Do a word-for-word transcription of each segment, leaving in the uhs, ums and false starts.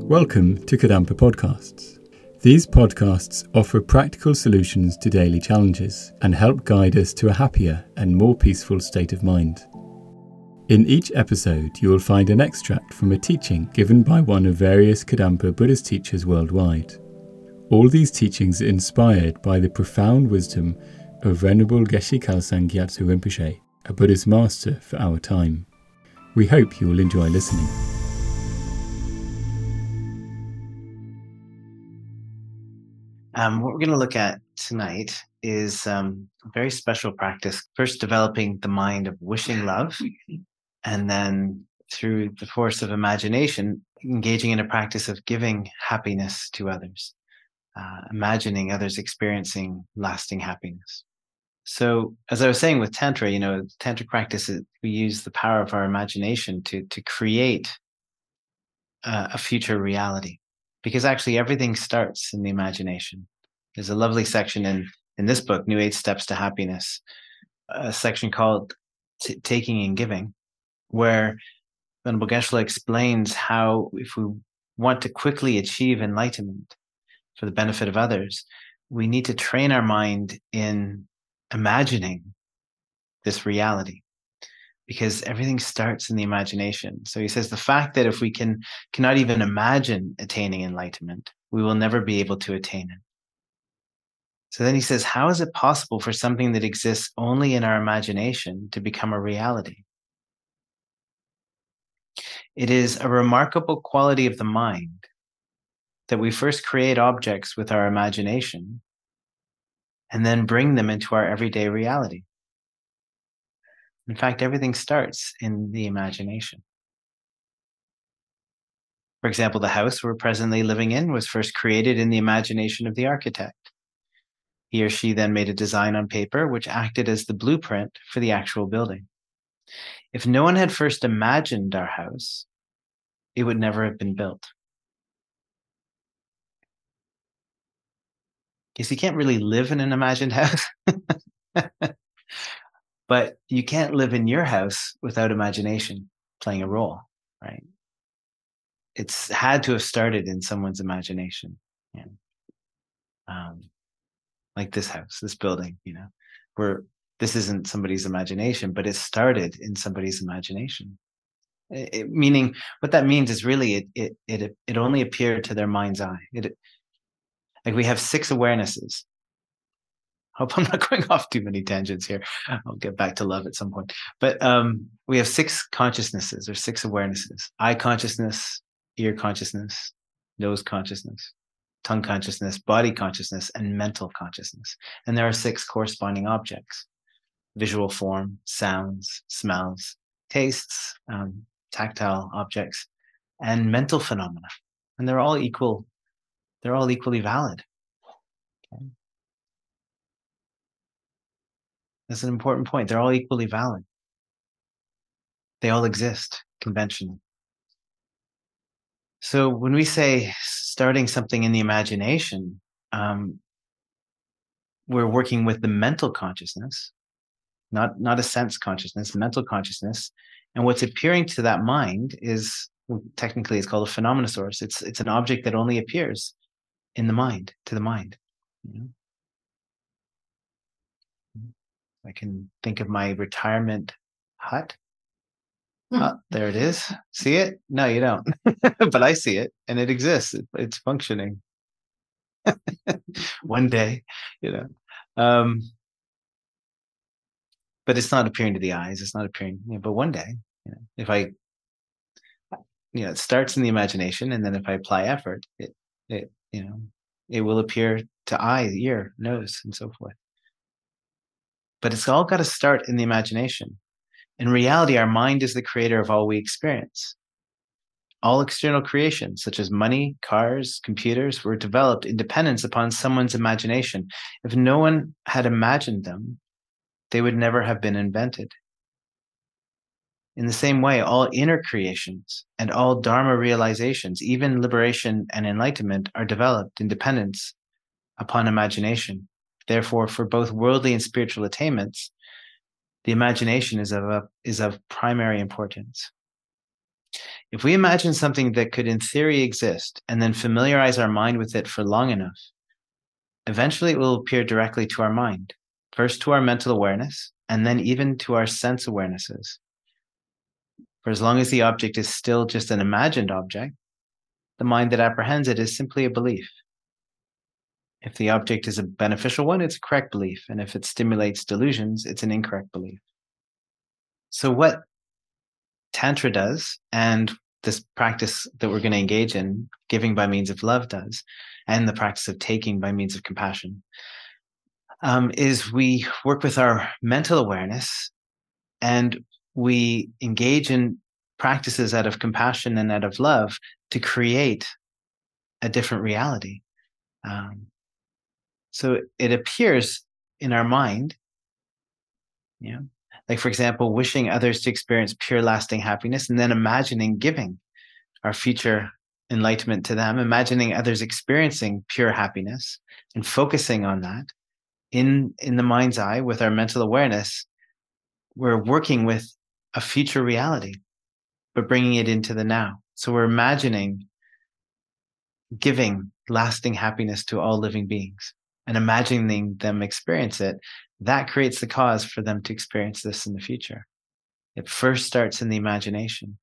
Welcome to Kadampa Podcasts. These podcasts offer practical solutions to daily challenges and help guide us to a happier and more peaceful state of mind. In each episode, you will find an extract from a teaching given by one of various Kadampa Buddhist teachers worldwide. All these teachings are inspired by the profound wisdom of Venerable Geshe Khalsang Gyatso Rinpoche, a Buddhist master for our time. We hope you will enjoy listening. Um, what we're going to look at tonight is um, a very special practice. First, developing the mind of wishing love, and then through the force of imagination, engaging in a practice of giving happiness to others, uh, imagining others experiencing lasting happiness. So, as I was saying with Tantra, you know, Tantric practice, we use the power of our imagination to, to create uh, a future reality. Because actually everything starts in the imagination. There's a lovely section in, in this book, New Age Steps to Happiness, a section called T- Taking and Giving, where Venerable Geshe explains how if we want to quickly achieve enlightenment for the benefit of others, we need to train our mind in imagining this reality. Because everything starts in the imagination. So he says the fact that if we can cannot even imagine attaining enlightenment, we will never be able to attain it. So then he says, how is it possible for something that exists only in our imagination to become a reality? It is a remarkable quality of the mind that we first create objects with our imagination and then bring them into our everyday reality. In fact, everything starts in the imagination. For example, the house we're presently living in was first created in the imagination of the architect. He or she then made a design on paper which acted as the blueprint for the actual building. If no one had first imagined our house, it would never have been built. Because you can't really live in an imagined house. But you can't live in your house without imagination playing a role, right? It's had to have started in someone's imagination. Yeah. Um, like this house, this building, you know, where this isn't somebody's imagination, but it started in somebody's imagination. It, it, meaning, what that means is really it it it it only appeared to their mind's eye. It like we have six awarenesses. Hope I'm not going off too many tangents here. I'll get back to love at some point. But um, we have six consciousnesses or six awarenesses: eye consciousness, ear consciousness, nose consciousness, tongue consciousness, body consciousness, and mental consciousness. And there are six corresponding objects: visual form, sounds, smells, tastes, um, tactile objects, and mental phenomena. And they're all equal. They're all equally valid. Okay. That's an important point. They're all equally valid. They all exist conventionally. So when we say starting something in the imagination, um, we're working with the mental consciousness, not, not a sense consciousness, mental consciousness. And what's appearing to that mind is, technically it's called a phenomena source. It's, it's an object that only appears in the mind, to the mind. You know? I can think of my retirement hut. Oh, there it is. See it? No, you don't. But I see it, and it exists. It, it's functioning. One day, you know. Um, but it's not appearing to the eyes. It's not appearing. You know, but one day, you know, if I, you know, it starts in the imagination, and then if I apply effort, it, it, you know, it will appear to eye, ear, nose, and so forth. But it's all got to start in the imagination. In reality, our mind is the creator of all we experience. All external creations, such as money, cars, computers, were developed in dependence upon someone's imagination. If no one had imagined them, they would never have been invented. In the same way, all inner creations and all Dharma realizations, even liberation and enlightenment, are developed in dependence upon imagination. Therefore, for both worldly and spiritual attainments, the imagination is of, a, is of primary importance. If we imagine something that could in theory exist and then familiarize our mind with it for long enough, eventually it will appear directly to our mind, first to our mental awareness, and then even to our sense awarenesses. For as long as the object is still just an imagined object, the mind that apprehends it is simply a belief. If the object is a beneficial one, it's a correct belief. And if it stimulates delusions, it's an incorrect belief. So what Tantra does, and this practice that we're going to engage in, giving by means of love, does, and the practice of taking by means of compassion, um, is we work with our mental awareness and we engage in practices out of compassion and out of love to create a different reality. Um, so it appears in our mind, you know, like, for example, wishing others to experience pure lasting happiness and then imagining giving our future enlightenment to them, imagining others experiencing pure happiness and focusing on that in, in the mind's eye with our mental awareness. We're working with a future reality, but bringing it into the now. So we're imagining giving lasting happiness to all living beings and imagining them experience it. That creates the cause for them to experience this in the future. It first starts in the imagination.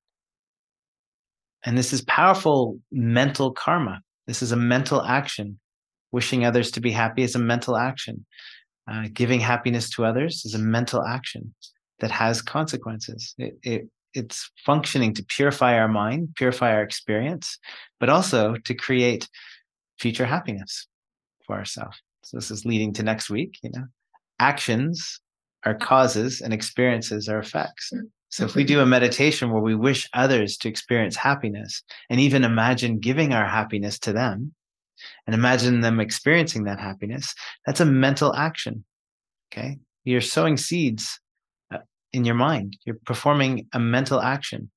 And this is powerful mental karma. This is a mental action. Wishing others to be happy is a mental action. Uh, giving happiness to others is a mental action that has consequences. It, it, it's functioning to purify our mind, purify our experience, but also to create future happiness for ourselves. So this is leading to next week, you know. Actions are causes and experiences are effects. So if we do a meditation where we wish others to experience happiness and even imagine giving our happiness to them and imagine them experiencing that happiness, that's a mental action. Okay. You're sowing seeds in your mind. You're performing a mental action.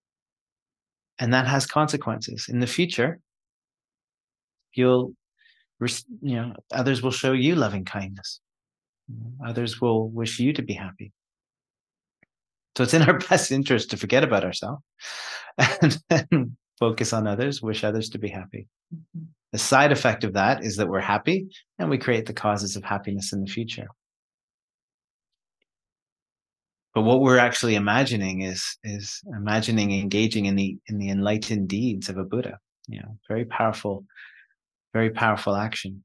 And that has consequences. In the future, you'll, you know, others will show you loving kindness. Others will wish you to be happy. So it's in our best interest to forget about ourselves and then focus on others, wish others to be happy. The side effect of that is that we're happy and we create the causes of happiness in the future. But what we're actually imagining is, is imagining engaging in the, in the enlightened deeds of a Buddha. You know, very powerful, very powerful action.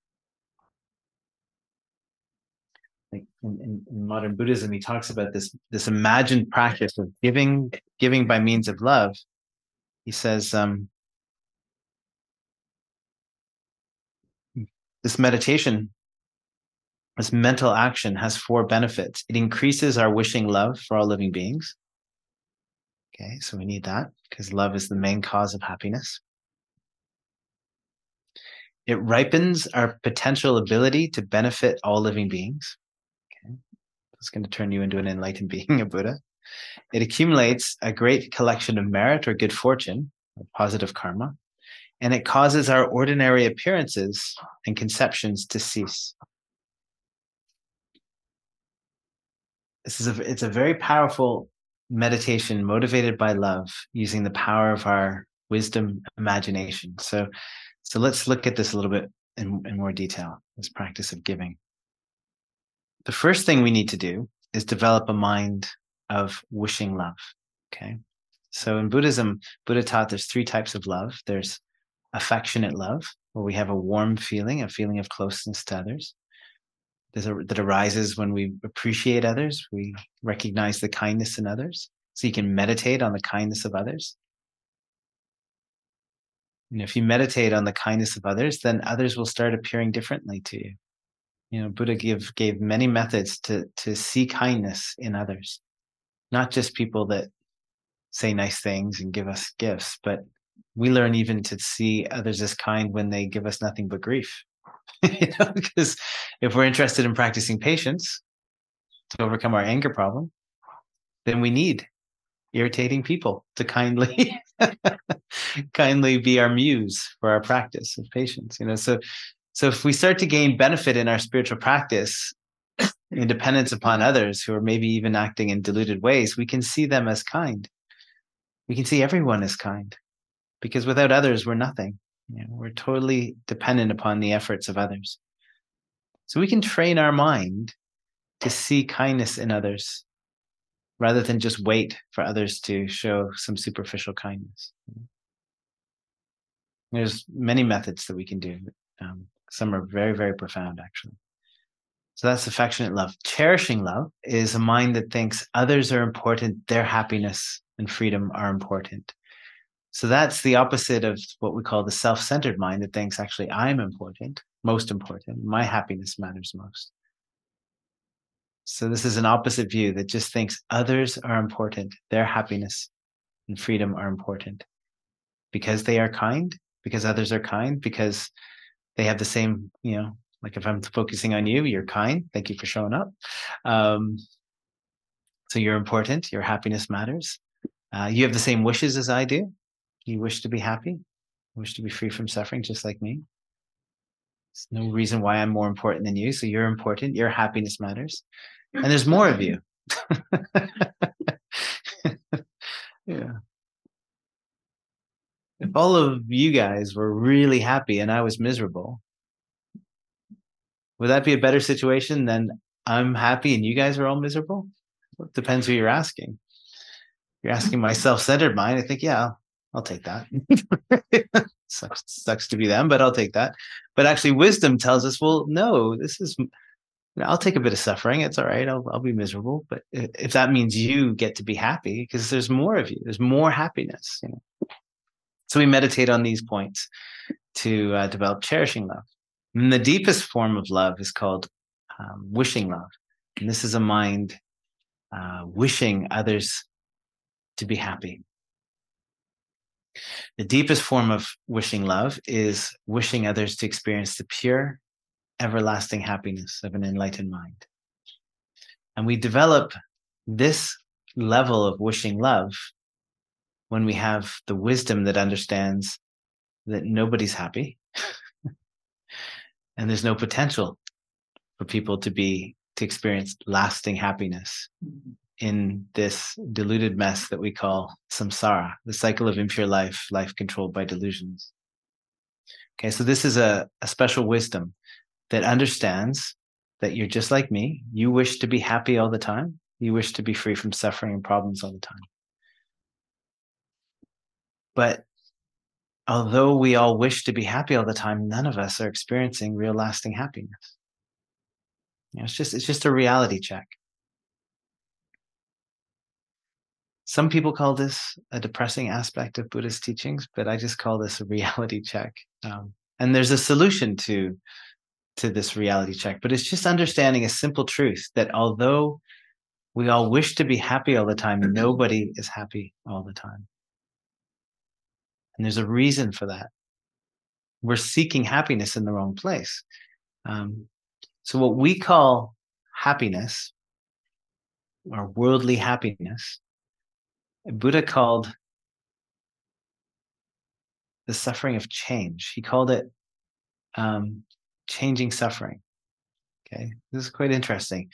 Like in, in, in modern Buddhism, he talks about this, this imagined practice of giving, giving by means of love. He says, um, this meditation, this mental action has four benefits. It increases our wishing love for all living beings. Okay, so we need that because love is the main cause of happiness. It ripens our potential ability to benefit all living beings. Okay, it's going to turn you into an enlightened being, a Buddha. It accumulates a great collection of merit or good fortune, or positive karma, and it causes our ordinary appearances and conceptions to cease. This is a, it's a very powerful meditation motivated by love, using the power of our wisdom imagination. So, so let's look at this a little bit in, in more detail, this practice of giving. The first thing we need to do is develop a mind of wishing love. Okay. So in Buddhism, Buddha taught there's three types of love. There's affectionate love, where we have a warm feeling, a feeling of closeness to others. There's a, that arises when we appreciate others. We recognize the kindness in others. So you can meditate on the kindness of others. And if you meditate on the kindness of others, then others will start appearing differently to you. You know, Buddha give, gave many methods to, to see kindness in others, not just people that say nice things and give us gifts, but we learn even to see others as kind when they give us nothing but grief. You know, because if we're interested in practicing patience to overcome our anger problem, then we need irritating people to kindly kindly be our muse for our practice of patience. You know, so so if we start to gain benefit in our spiritual practice in dependence upon others who are maybe even acting in deluded ways, we can see them as kind. We can see everyone as kind, because without others, we're nothing. You know, we're totally dependent upon the efforts of others. So we can train our mind to see kindness in others rather than just wait for others to show some superficial kindness. There's many methods that we can do. Um, some are very, very profound, actually. So that's affectionate love. Cherishing love is a mind that thinks others are important, their happiness and freedom are important. So that's the opposite of what we call the self-centered mind that thinks, actually, I'm important, most important. My happiness matters most. So this is an opposite view that just thinks others are important, their happiness and freedom are important because they are kind, because others are kind, because they have the same, you know, like if I'm focusing on you, you're kind. Thank you for showing up. Um, so you're important. Your happiness matters. Uh, you have the same wishes as I do. You wish to be happy. You wish to be free from suffering, just like me. There's no reason why I'm more important than you. So you're important. Your happiness matters. And there's more of you. Yeah. If all of you guys were really happy and I was miserable, would that be a better situation than I'm happy and you guys are all miserable? It depends who you're asking. If you're asking my self-centered mind, I think, yeah, I'll, I'll take that. sucks, sucks to be them, but I'll take that. But actually, wisdom tells us, well, no, this is, I'll take a bit of suffering. It's all right. I'll, I'll be miserable. But if that means you get to be happy, because there's more of you, there's more happiness. You know? So we meditate on these points to uh, develop cherishing love. And the deepest form of love is called um, wishing love. And this is a mind uh, wishing others to be happy. The deepest form of wishing love is wishing others to experience the pure, everlasting happiness of an enlightened mind. And we develop this level of wishing love when we have the wisdom that understands that nobody's happy and there's no potential for people to be to experience lasting happiness in this deluded mess that we call samsara, the cycle of impure life, life controlled by delusions. Okay, so this is a, a special wisdom that understands that you're just like me. You wish to be happy all the time. You wish to be free from suffering and problems all the time. But although we all wish to be happy all the time, none of us are experiencing real lasting happiness. You know, it's just it's just a reality check. Some people call this a depressing aspect of Buddhist teachings, but I just call this a reality check. Um, and there's a solution to, to this reality check, but it's just understanding a simple truth that although we all wish to be happy all the time, nobody is happy all the time. And there's a reason for that. We're seeking happiness in the wrong place. Um, so what we call happiness, or worldly happiness, Buddha called the suffering of change. He called it um, changing suffering. Okay, this is quite interesting.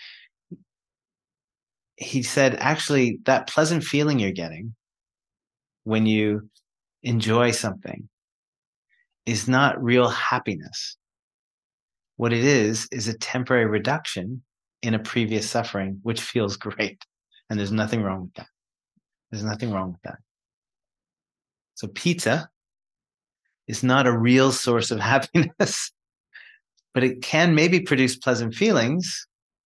He said, actually, that pleasant feeling you're getting when you enjoy something is not real happiness. What it is, is a temporary reduction in a previous suffering, which feels great. And there's nothing wrong with that. There's nothing wrong with that. So pizza is not a real source of happiness, but it can maybe produce pleasant feelings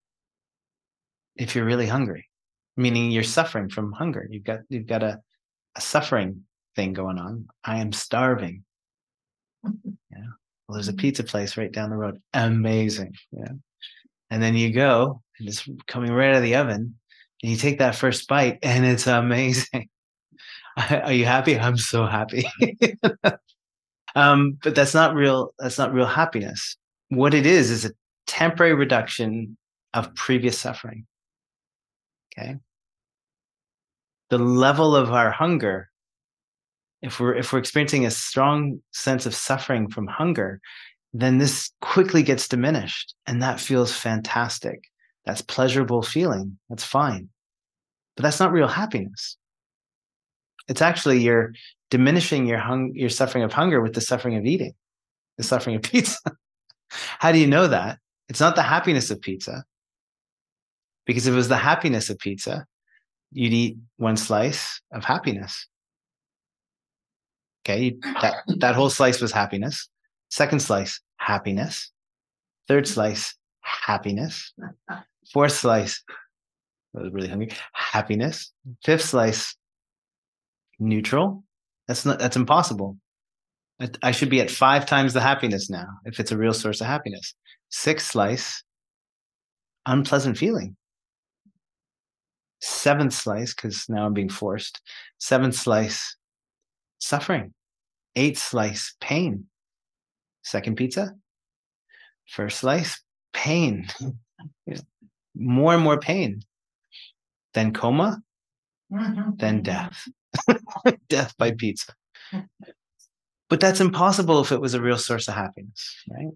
if you're really hungry, meaning you're suffering from hunger. You've got, you've got a, a suffering thing going on. I am starving. Yeah. Well, there's a pizza place right down the road. Amazing. Yeah. And then you go, and it's coming right out of the oven, and you take that first bite, and it's amazing. Are you happy? I'm so happy. um, but that's not real. That's not real happiness. What it is is a temporary reduction of previous suffering. Okay. The level of our hunger, if we're if we're experiencing a strong sense of suffering from hunger, then this quickly gets diminished, and that feels fantastic. That's pleasurable feeling. That's fine. But that's not real happiness. It's actually you're diminishing your hung your suffering of hunger with the suffering of eating, the suffering of pizza. How do you know that? It's not the happiness of pizza. Because if it was the happiness of pizza, you'd eat one slice of happiness. Okay, that, that whole slice was happiness. Second slice, happiness. Third slice, happiness. Fourth slice, I was really hungry, happiness. Fifth slice, neutral. That's not. That's impossible. I, I should be at five times the happiness now if it's a real source of happiness. Sixth slice, unpleasant feeling. Seventh slice, because now I'm being forced. Seventh slice, suffering. Eighth slice, pain. Second pizza. First slice, pain. More and more pain. Then coma. Then death. Death by pizza. But that's impossible if it was a real source of happiness, right?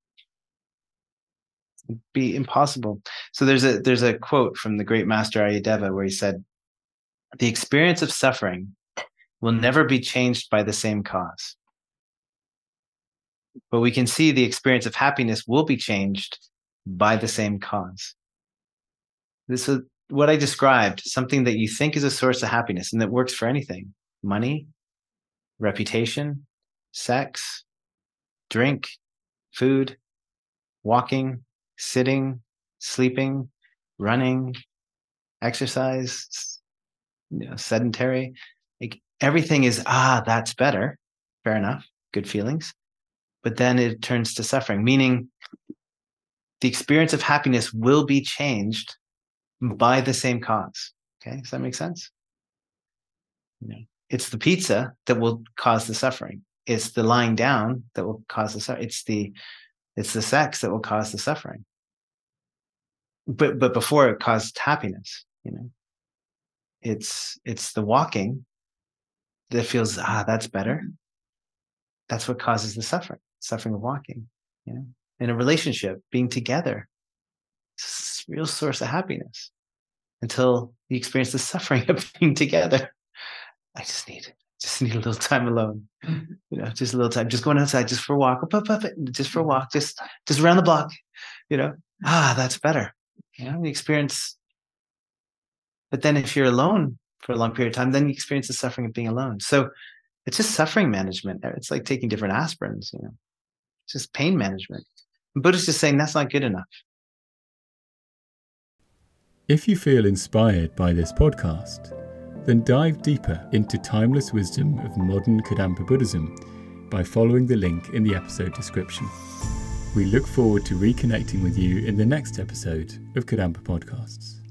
It'd be impossible. So there's a there's a quote from the great master Aryadeva where he said, "The experience of suffering will never be changed by the same cause. But we can see the experience of happiness will be changed by the same cause." This is what I described, something that you think is a source of happiness and that works for anything. Money, reputation, sex, drink, food, walking, sitting, sleeping, running, exercise, you know, sedentary. Like everything is, ah, that's better. Fair enough. Good feelings. But then it turns to suffering, meaning the experience of happiness will be changed by the same cause. Okay, does that make sense? You know, it's the pizza that will cause the suffering. It's the lying down that will cause the suffering. It's the it's the sex that will cause the suffering. But but before it caused happiness, you know, it's it's the walking that feels, ah, that's better. That's what causes the suffering, suffering of walking. You know, in a relationship, being together, it's a real source of happiness until you experience the suffering of being together. I just need, just need a little time alone. You know, just a little time, just going outside, just for a walk, just for a walk, just, just around the block. You know, ah, that's better. You know, you experience. But then, if you're alone for a long period of time, then you experience the suffering of being alone. So it's just suffering management. It's like taking different aspirins. You know, it's just pain management. And Buddha's just saying that's not good enough. If you feel inspired by this podcast, then dive deeper into timeless wisdom of modern Kadampa Buddhism by following the link in the episode description. We look forward to reconnecting with you in the next episode of Kadampa Podcasts.